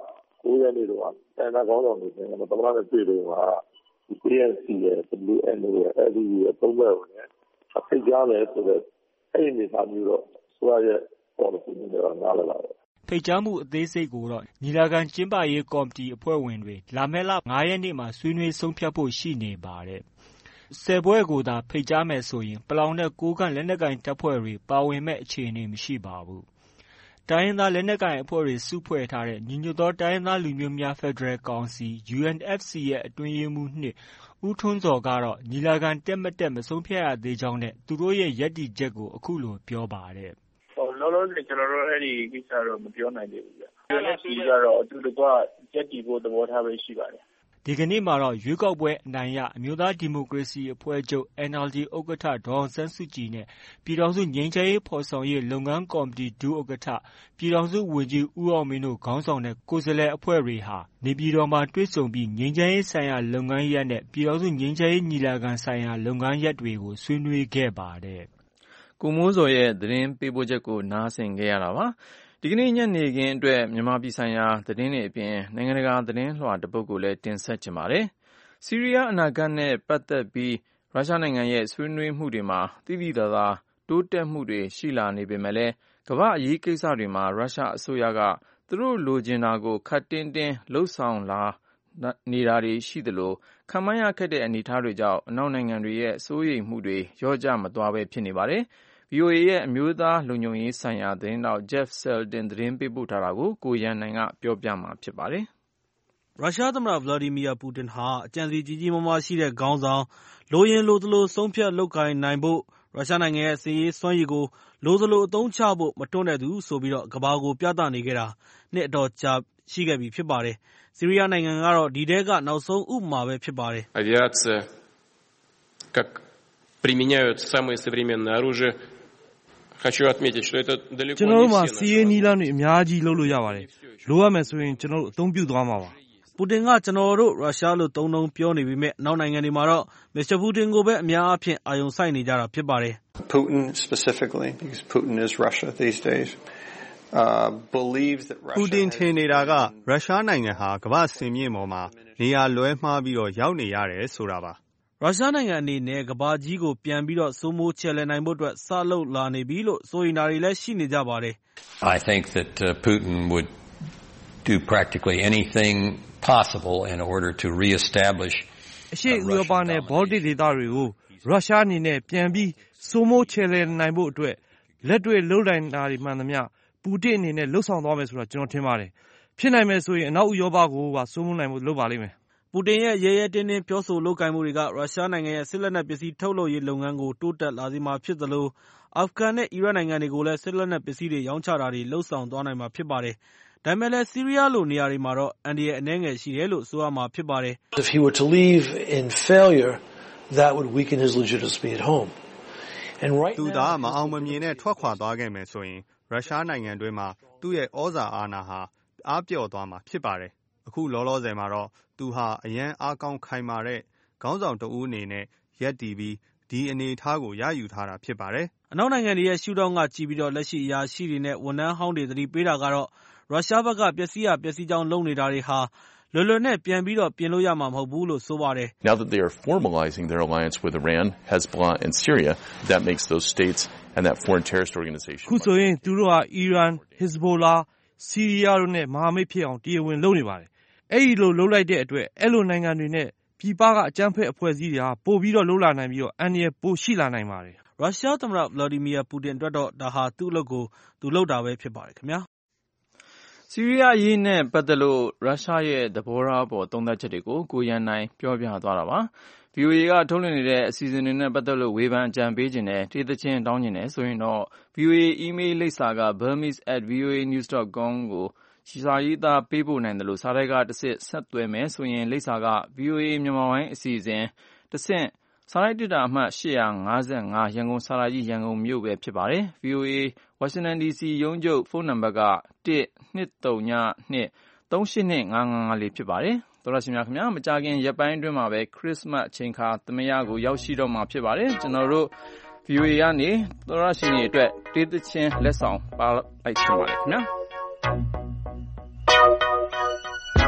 Speaker 4: 9 ရက်နေ့တော့တိုင်းနာကောင်းဆောင်တွေနဲ့သမ္မတနဲ့တွေ့တော့က ANC ရဲ့ WNO ရဲ့ LDU ရဲ့သုံးဘက်ကိုလည်းဖိတ်ကြားမယ်ဆိုတော့အဲ့ဒီအနေအထားမျိုးတော့ဆိုရရဲ့ policy တွေတော့နားလည်ပါတယ်
Speaker 9: ဖိတ်ကြားမှုအသေးစိတ်ကိုတော့ညီလာခံကျင်းပရေးကော်မတီအဖွဲ့ဝင်တွေလာမယ့်လ 5 ရက်နေ့မှာဆွေးနွေးဆုံးဖြတ်ဖို့ရှိနေပါတယ်။10 ပွဲကိုသာဖိတ်ကြားမယ်ဆိုရင်ပလောင်နဲ့ကိုးကန့်လက်နက်ကိုင်တပ်ဖွဲ့တွေပါဝင်မဲ့အခြေအနေမရှိပါဘူး။တိုင်းရင်းသားလက်နက်ကိုင်အဖွဲ့တွေစုဖွဲ့ထားတဲ့ညီညွတ်သောတိုင်းရင်းသားလူမျိုးများဖက်ဒရယ်ကောင်စီ UNFC ရဲ့အတွင်းရေးမှူး2ဦးထွန်းဇော်ကတော့ညီလာခံတက်မတက်မဆုံးဖြတ်ရသေးကြောင်းနဲ့သူတို့ရဲ့ရပ်တည်ချက်ကိုအခုလိုပြောပါတယ်
Speaker 10: ။လောလောဆယ်ကျွန်တော်တို့အဲ့ဒီကိစ္စတော့မပြောနိုင်သေးဘူးဗျ။UNFCကတော့အတူတကွရပ်တည်ဖို့သဘောထားပဲရှိပါတယ်
Speaker 9: ။ဒီကနေ့မှာတော့ရွေးကောက်ပွဲအနိုင်ရအမျိုးသားဒီမိုကရေစီအဖွဲ့ချုပ် NLD ဥက္ကဋ္ဌဒေါ်အောင်ဆန်းစုကြည်နဲ့ပြည်ထောင်စုငြိမ်းချမ်းရေးဖော်ဆောင်ရေးလုပ်ငန်းကော်မတီဒုဥက္ကဋ္ဌပြည်ထောင်စုဝန်ကြီးဦးအောင်မင်းတို့ခေါင်းဆောင်တဲ့ကိုယ်စားလှယ်အဖွဲ့တွေဟာနေပြည်တော်မှာတွေ့ဆုံပြီးငြိမ်းချမ်းရေးဆိုင်ရာလုပ်ငန်းရပ်နဲ့ပြည်ထောင်စုငြိမ်းချမ်းရေးညီလာခံဆိုင်ရာလုပ်ငန်းရပ်တွေကိုဆွေးနွေးခဲ့ပါတယ်
Speaker 2: ။ကိုမိုးစောရဲ့သတင်းပေးပို့ချက်ကိုနားဆင်ခဲ့ရတာပါ။ဒီကနေ့ညနေခင်းအတွက်မြန်မာပြည်ဆိုင်ရာသတင်းတွေအပြင်နိုင်ငံတကာသတင်းလွှာတစ်ပုဒ်ကိုလည်းတင်ဆက်ချင်ပါတယ်။ဆီးရီးယားအနာဂတ်နဲ့ပတ်သက်ပြီးရုရှားနိုင်ငံရဲ့ဆွေးနွေးမှုတွေမှာသိသိသာသာတိုးတက်မှုတွေရှိလာနေပေမဲ့လည်းကမ္ဘာ့အရေးကိစ္စတွေမှာရုရှားအစိုးရကသူတို့လိုချင်တာကိုခပ်တင်းတင်းလှုပ်ဆောင်လာနေတာတွေရှိသလိုခန့်မှန်းရခက်တဲ့အနေအထားတွေကြောင့်အနောက်နိုင်ငံတွေရဲ့စိုးရိမ်မှုတွေလျော့ကျမသွားဘဲဖြစ်နေပါတယ်။ VOA ရဲ့အမျိုးသားလုံခြုံရေးဆိုင်ရာသတင်းတောက် Jeff Seldon သတင်းပေးပို့ထားတာကိုကိုရန်နိုင်ကပြောပြမှာဖြစ်ပါတယ်
Speaker 11: ။ရုရှားသမ္မတ Vladimir Putin ဟာအကြံစီကြီးကြီးမားမားရှိတဲ့ခေါင်းဆောင်လိုရင်လိုသလိုဆုံးဖြတ်လုပ်ကိုင်နိုင်ဖို့ရုရှားနိုင်ငံရဲ့စစ်ရေးစွမ်းရည်ကိုလိုသလိုအသုံးချဖို့မတွန့်တဲ့သူဆိုပြီးကမ္ဘာကိုပြသနေခဲ့တာနှစ်အတော်ကြာရှိခဲ့ပြီဖြစ်ပါတယ်။ဆီးရီးယားနိုင်ငံကတော့ဒီထဲကနောက်ဆုံးဥပမာပဲဖြစ်ပါတယ်။
Speaker 12: Авиация, как применяют самое современное оружиеကျွန်
Speaker 11: တော်တို့မှာစီးရေးနီးလမ်းတွေအများကြီးလုပ်လို့ရပါတယ်။လိုအပ်မယ်ဆိုရင်ကျွန်တော်တို့အသုံးပြုသွားမှာပါ။ပူတင်ကကျွန်တော်တို့ရုရှားလို့သုံးနှုန်းပြောနေပေမဲ့နောက်နိုင်ငံတွေမှာတော့မစ္စတာပူတင်ကိုပဲအများအားဖြင့်အာရုံစိုက်နေကြတာဖြစ်ပါတယ်။
Speaker 13: Putin specifically because Putin is Russia these days believes that Russia
Speaker 14: ပူတင်ထင်နေတာကရုရှားနိုင်ငံဟာကမ္ဘာ့စင်မြင့်ပေါ်မှာနေရာလွဲမှားပြီးရောက်နေရတယ်ဆိုတာပါ
Speaker 11: ရုရှားနိုင်ငံအနေနဲ့ကမ္ဘာကြီးကိုပြန်ပြီးစိုးမိုးချယ်လှယ်နိုင်ဖို့အတွက်စလုပ်လာနေပြီလို့စိုးရိမ်တာတွေလည်းရှိနေကြပါတယ်
Speaker 15: I think that Putin would do practically anything possible in order to reestablish
Speaker 11: အရှေ့ဥရောပနဲ့ဘောလ်တစ်ဒေသတွေကိုရုရှားအနေနဲ့ပြန်ပြီးစိုးမိုးချယ်လှယ်နိုင်ဖို့အတွက်လက်တွေ့လုပ်နိုင်တာတွေမှန်သမျှပူတင်အနေနဲ့လှုပ်ဆောင်သွားမယ်ဆိုတာကျွန်တော်ထင်ပါတယ်ဖြစ်နိုင်မယ်ဆိုရင်အနောက်ဥရောပကိုပါစိုးမိုးနိုင်ဖို့လုပ်ပါလိမ့်မယ်ပူတင်ရဲ့ရဲရဲတင်းတင်းပြောဆိုလုပ်ကိုင်မှုတွေကရုရှားနိုင်ငံရဲ့စစ်လက်နက်ပစ္စည်းထုတ်လုပ်ရေးလုပ်ငန်းကိုတိုးတက်လာစေမှာဖြစ်သလိုအာဖဂန်နဲ့အီရတ်နိုင်ငံတွေကိုလည်းစစ်လက်နက်ပစ္စည်းတွေရောင်းချတာတွေလှုပ်ဆောင်သွားနိုင်မှာဖြစ်ပါတယ်။ဒါပေမဲ့လည်းဆီးရီးယားလိုနေရာတွေမှာတော့အန္တရာယ်အနည်းငယ်ရှိတယ်လို့ဆိုရမှာဖြစ်ပါတယ်။
Speaker 16: If he were to leave in failure, that would weaken his legitimacy at home. And right now
Speaker 14: သူသာမအောင်မမြင်နဲ့ထွက်ခွာသွားခဲ့မယ်ဆိုရင်ရုရှားနိုင်ငံတွင်းမှာသူ့ရဲ့ဩဇာအာဏာဟာအားပျော့သွားမှာဖြစ်ပါတယ်။အခုလောလောဆယ်မှာတော့သူဟာအရန်အားကောင်းခိုင်မာတဲ့ခေါင်းဆောင်တဦးအနေနဲ့ရပ်တည်ပြီးဒီအနေအထားကိုရယူထားတာဖြစ်ပါတယ်
Speaker 11: ။အနောက်နိုင်ငံတွေရဲ့ရှုထောင့်ကကြည့်ပြီးလက်ရှိအရာရှိတွေနဲ့ဝန်ထမ်းဟောင်းတွေသတိပေးတာကတော့ရုရှားဘက်ကပျက်စီးရပျက်စီးကြောင်းလုပ်နေတာတွေဟာလွယ်လွယ်နဲ့ပြန်ပြီးပြင်လို့ရမှာမဟုတ်ဘူးလို့ဆိုပါတယ်။
Speaker 17: Now that they are formalizing their alliance with Iran, Hezbollah and Syria, that makes those states and that foreign terrorist organization
Speaker 11: ခုဆိုရင်သူတို့ဟာအီရန် Hezbollah ဆီးရီးယားတို့နဲ့မဟာမိတ်ဖြစ်အောင်တရားဝင်လုပ်နေပါတယ်။အဲ့ဒီလိုလုပ်လိုက်တဲ့အတွက်အဲ့လိုနိုင်ငံတွေနဲ့ပြည်ပကအကြမ်းဖက်အဖွဲ့အစည်းတွေဟာပို့ပြီးလှုပ်လာနိုင်ပြီးအန္တရာယ်ပိုရှိလာနိုင်ပါတယ်။ရုရှားသမ္မတ Vladimir Putin အတွက်တော့ဒါဟာသူ့အလုပ်ကိုသူလုပ်တာပဲဖြစ်ပါတယ်ခင်ဗျာ
Speaker 2: ။ဆီးရီးယားအရေးနဲ့ပတ်သက်လို့ရုရှားရဲ့သဘောထားပေါ်သုံးသပ်ချက်တွေကိုကိုရန်နိုင်ပြောပြသွားတာပါ။ VOA ကထုတ်လွှင့်နေတဲ့အစီအစဉ်တွေနဲ့ပတ်သက်လို့ဝေဖန်အကြံပေးခြင်းနဲ့တေးသချင်းတောင်းခြင်းနဲ့ဆိုရင်တော့ VOA email လိပ်စာက burmese@voanews.com ကိုစာရေးသားပေးပို့နိုင်တယ်လို့စာတိုက်ကတစ်ဆင့်ဆက်သွယ်မယ်ဆိုရင်လိပ်စာက VOA မြန်မာပိုင်းအစီအစဉ်တစ်ဆင့်စာရိုက်တစ်တာအမှတ်855ရန်ကုန်စာရာကြီးရန်ကုန်မြို့ပဲဖြစ်ပါတယ်။ VOA Washington DC ရုံးချုပ်ဖုန်းနံပါတ်က 1-232-382-555 ဖြစ်ပါတယ်။သောရရှိများခင်ဗျာမကြခင်ရက်ပိုင်းအတွင်းမှာပဲခရစ်စမတ်အချိန်ခါသမယကိုရောက်ရှိတော့မှာဖြစ်ပါတယ်။ကျွန်တော်တို့ VOA ကနေသောရရှိနေအတွက်တေးသချင်းလက်ဆောင်ပါလိုက်ချင်ပါတယ်ခင်ဗျာ။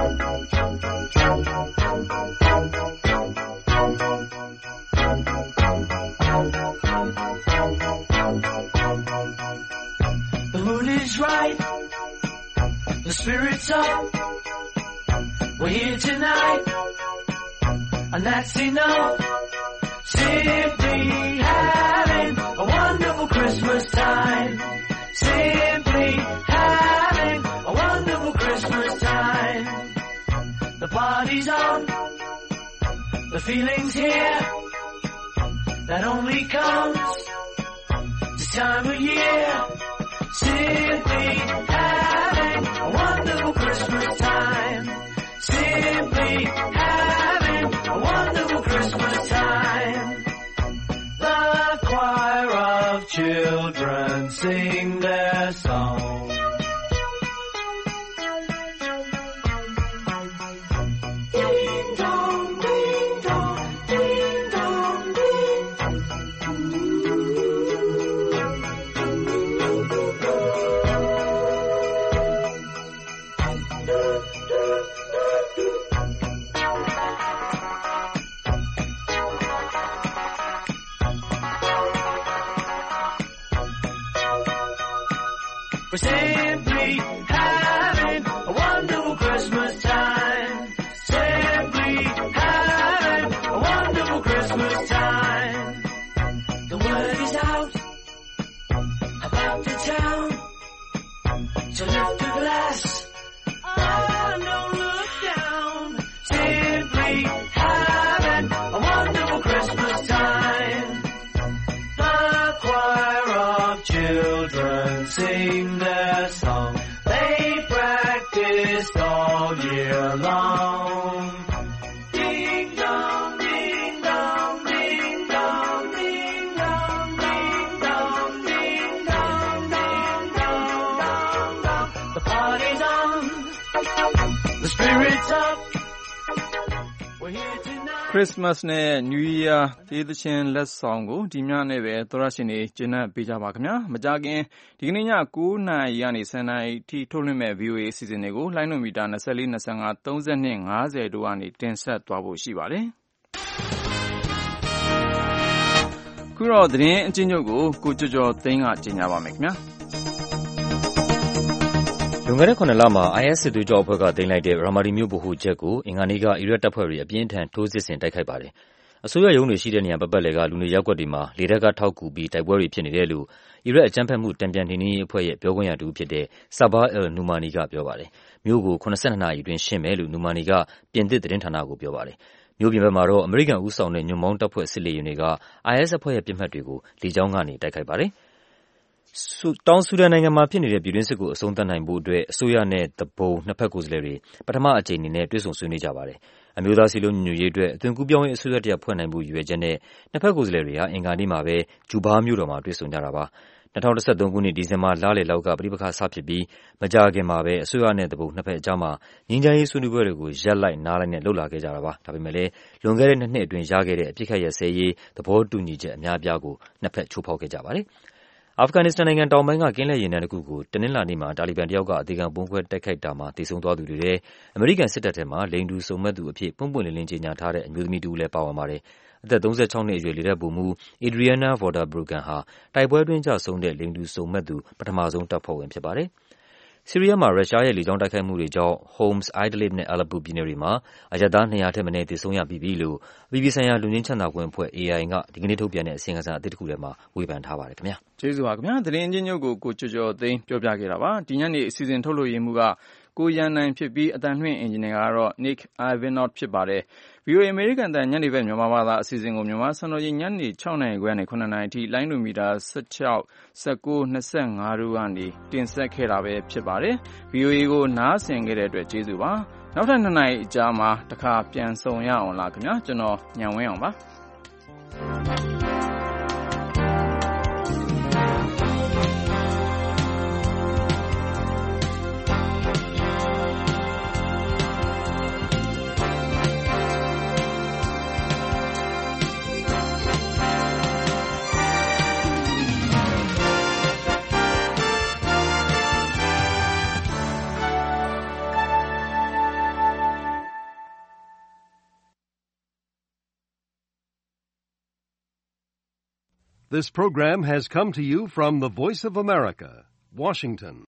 Speaker 18: mood is right, the spirit's up, we're here tonight, and that's enough. Simply having a wonderful Christmas time. Simply having a wonderful Christmas time. The party's on, the feeling's here, that only comes this time of year. Simply having a wonderful Christmas time. Simply having a wonderful Christmas time. The choir of children sing their song. Ding dong, ding dong, ding dong, ding dong. We're simply having a wonderful Christmas time. Simply having a wonderful Christmas time. The word is out about the town, so lift a glass, oh, don't look down. Simply having a wonderful Christmas time. The choir of children sing their song. They practiced all year long. Ding dong, ding dong, ding dong, ding dong, ding dong, ding dong, ding dong, dong, dong. The party's on, the spirit's up. We're here tonight.
Speaker 2: Christmas နဲ့ New Year ဒေသချင်းလက်ဆောင်ကိုဒီညနဲ့ပဲသောရရှင်တွေကျင်းပပေးကြပါခင်ဗျာမကြခင်ဒီကနေ့ည9နာရီကနေ10နာရီထိထုတ်လွှင့်မဲ့ VOA အစီအစဉ်တွေကိုလိုင်းနိုမီတာ24 25 32 50တို့ကနေတင်ဆက်သွားဖို့ရှိပါတယ်ခုတော့သတင်းအချင်းချုပ်ကိုကိုကျော်ကျော်သိန်းကကြေညာပါမယ်ခင်ဗျာ
Speaker 3: လွန်ခဲ့တဲ့9လမှာ IS စစ်သွေးကြွအဖွဲ့ကသိမ်းလိုက်တဲ့ Ramadi မြို့ဗဟိုချက်ကိုအင်္ဂါနေ့ကအီရတ်တပ်ဖွဲ့တွေအပြင်းထန်ထိုးစစ်ဆင်တိုက်ခိုက်ပါတယ်။အစိုးရရုံးတွေရှိတဲ့နေရာပတ်ပတ်လည်ကလူနေရပ်ကွက်တွေမှာလေတပ်ကထောက်ကူပြီးတိုက်ပွဲတွေဖြစ်နေတယ်လို့အီရတ်အကြမ်းဖက်မှုတံပြန်နှိမ်နင်းရေးအဖွဲ့ရဲ့ပြောခွင့်ရတူဖြစ်တဲ့ Sabah al-Numani ကပြောပါတယ်။မြို့ကို82နာရီအတွင်းရှင်းမယ်လို့ Numani ကပြင်သစ်သတင်းဌာနကိုပြောပါတယ်။မြို့ပြင်ဘက်မှာတော့အမေရိကန်ဦးဆောင်တဲ့ညွန့်ပေါင်းတပ်ဖွဲ့စစ်လေယာဉ်တွေက IS အဖွဲ့ရဲ့ပစ်မှတ်တွေကိုလေကြောင်းကနေတိုက်ခိုက်ပါတယ်။တောင်ဆူဒန်နိုင်ငံမှာဖြစ်နေတဲ့ပြည်တွင်းစစ်ကိုအဆုံးသတ်နိုင်ဖို့အတွက်အစိုးရနဲ့တဘုံနှစ်ဖက်ကိုယ်စားလှယ်တွေပထမအကြိမ်အနေနဲ့တွေ့ဆုံဆွေးနွေးကြပါတယ်။အမျိုးသားစည်းလုံးညီညွတ်ရေးအတွက်အသွင်ကူးပြောင်းရေးအစိုးရတစ်ရပ်ဖွဲ့နိုင်ဖို့ရည်ရွယ်ချက်နဲ့နှစ်ဖက်ကိုယ်စားလှယ်တွေဟာအင်္ဂါနေ့မှာပဲဂျူဘားမြို့တော်မှာတွေ့ဆုံကြတာပါ။2013ခုနှစ်ဒီဇင်ဘာလလယ်လောက်ကပဋိပက္ခစဖြစ်ပြီးမကြာခင်မှာပဲအစိုးရနဲ့တဘုံနှစ်ဖက်အကြားမှာငြိမ်းချမ်းရေးဆွေးနွေးပွဲတွေကိုရပ်လိုက်နားလိုက်နဲ့လှုပ်လာခဲ့ကြတာပါ။ဒါပေမဲ့လည်းလွန်ခဲ့တဲ့2နှစ်အတွင်းရခဲ့တဲ့အပစ်ခတ်ရပ်စဲရေးသဘောတူညီချက်အများအပြားကိုနှစ်ဖက်ချိုးဖောက်ခဲ့ကြပါတယ်။အာဖဂန်နစ္စတန်နိုင်ငံတောင်ပိုင်းကကင်းလှည့်ယာဉ်တန်းတစ်ခုကိုတနင်္လာနေ့မှာတာလီဘန်တယောက်ကအသေခံဗုံးခွဲတိုက်ခိုက်တာမှာသေဆုံးသွားသူတွေထဲအမေရိကန်စစ်တပ်ထဲမှာလိင်တူစုံမက်သူအဖြစ်ပွင့်ပွင့်လင်းလင်းကြေညာထားတဲ့အမျိုးသမီးတူလည်းပါဝင်ပါတယ်။အသက်36နှစ်အရွယ်လေတပ်ဗိုလ်မှူး Adriana Vorder-Brugan ဟာတိုက်ပွဲအတွင်းကျဆုံးတဲ့လိင်တူစုံမက်သူပထမဆုံးတပ်ဖွဲ့ဝင်ဖြစ်ပါတယ်။ဆီးရီးယားမှာရုရှားရဲ့လေကြောင်းတိုက်ခိုက်မှုတွေကြောင့် Homs, Idlib နဲ့ Aleppo ပြည်နယ်တွေမှာအရပ်သား200ထက်မနည်းသေဆုံးရပြီးပြီလို့အပြည်ပြည်ဆိုင်ရာလူငင်းချမ်းသာခွင့်အဖွဲ့ AI ကဒီကနေ့ထုတ်ပြန်တဲ့အစီရင်ခံစာအသစ်တစ်ခုထဲမှာဝေဖန်ထားပါတယ်ခင်ဗျာ
Speaker 2: ။ကျေးဇူးပါခင်ဗျာ။သတင်းချင်းချုပ်ကိုကျော်ကျော်သိန်းပြောပြခဲ့တာပါ။ဒီညနေအစီအစဉ်ထုတ်လွှင့်ရေးမှူးကကိုရန်နိုင်ဖြစ်ပြီးအတန်လွှင့်အင်ဂျင်နီယာကတော့ Nick Ivanov ဖြစ်ပါတယ်။ VOA အမေရိကန်တန်ညနေဘက်မြန်မာဘာသာအစီအစဉ်ကိုမြန်မာစံတော်ချိန်ညနေ6နာရီခွဲနဲ့9နာရီအထိလိုင်းဒိုမီတာ16 19 25တို့ကနေတင်ဆက်ခဲ့တာပဲဖြစ်ပါတယ်။ VOA ကိုနားဆင်ခဲ့တဲ့အတွက်ကျေးဇူးပါ။နောက်ထပ်2နာရီအကြာမှာတခါပြန်ဆုံရအောင်လားခင်ဗျာ။ကျွန်တော်ညံဝင်းအောင်ပါ။
Speaker 1: This program has come to you from the Voice of America, Washington.